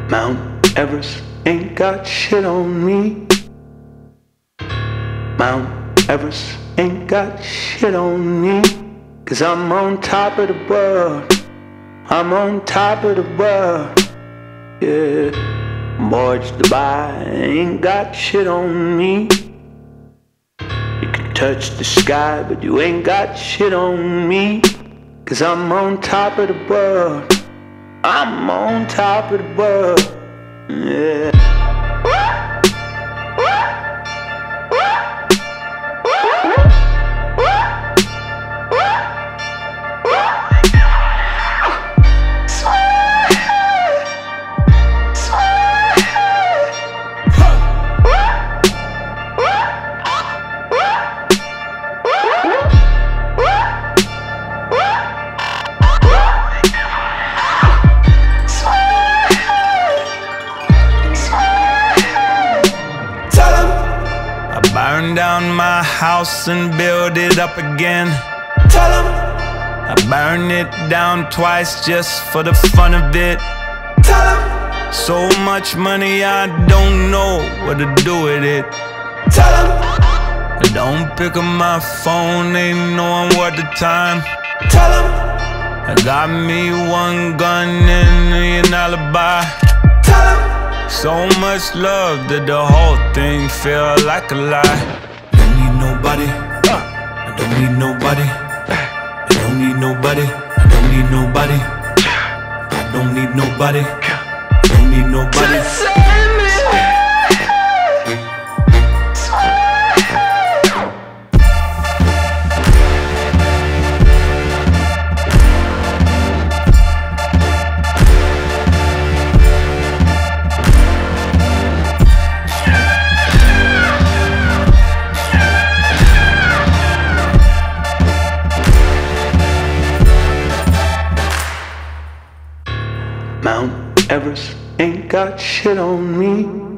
Mount Everest ain't got shit on me. Mount Everest ain't got shit on me. 'Cause I'm on top of the world. I'm on top of the world. Yeah, Morge Dubai ain't got shit on me. You can touch the sky, but you ain't got shit on me. 'Cause I'm on top of the world. I'm on top of the world. Yeah. Burn down my house and build it up again. Tell 'em. I burn it down twice just for the fun of it. Tell 'em. So much money I don't know what to do with it. Tell 'em. I don't pick up my phone, ain't knowing what the time. Tell 'em. I got me one gun and an alibi. Tell 'em. So much love that the whole thing feel like a lie. Don't need nobody, I don't need nobody. I don't need nobody, I don't need nobody. I don't need nobody, I don't need nobody. Mount Everest ain't got shit on me.